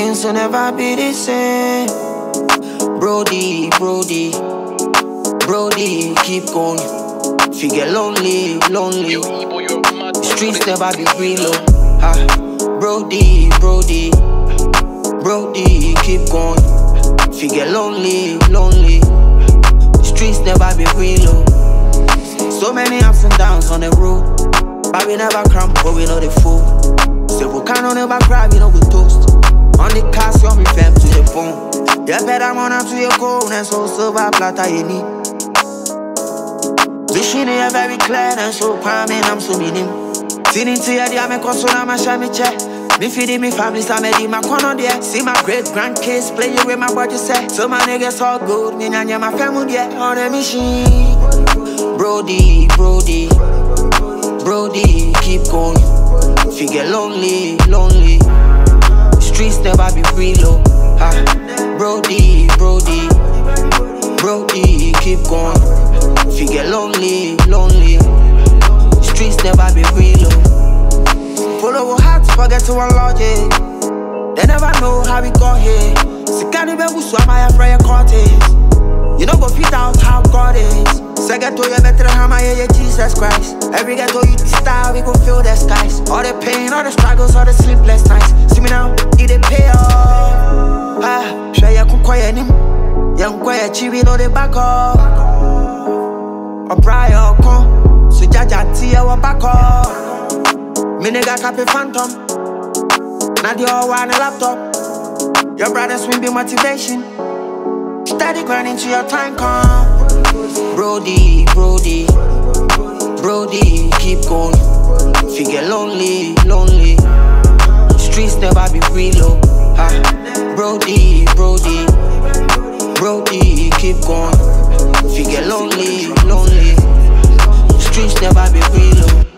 things will never be the same. Brody, Brody, Brody, keep going. If you get lonely, lonely, the streets never be real. Brody, Brody, Brody, keep going. If you get lonely, lonely, the streets never be real. So many ups and downs on the road, but we never cramp, but we know the fool. Say we can't never cry, we know we toast. On the cast, you're fam to the bone. You better run up to your goal, and so silver platter you need. Vision is very clear, and so calming, I'm so meaning. Sitting to your dear, I'm a console, I'm a shammy chair. Me feeding me family, so I'm my corner there. See my great grandkids playing with my body set. So my niggas all good, me and my family, yeah, on the machine. Brody, Brody, Brody, keep going. If you get lonely, lonely, the streets never be real. Brody, Brody, Brody, keep going. If you get lonely, lonely, the streets never be real. Follow our hearts, forget to unlock it. They never know how we got here. Sikani be wuswa my afraid cortes. You know go fit out how God is. Second to you better hammer, yeah, Jesus Christ. Every ghetto you style, we go feel the skies. All the pain, all the struggles, all the sleepless nights. See me now, it pay off. Share ya kukwaya nim. Young quiet chibi no the back up. Or prior con. So jaja tia wa back up. Me nigga copy phantom. Now they all want a laptop. Your brothers will be motivation. Steady grinding to your time come. Brody, Brody, Brody, keep going. If you get lonely, lonely, the streets never be real. Brody, Brody, Brody, keep going. If you get lonely, lonely, the streets never be real.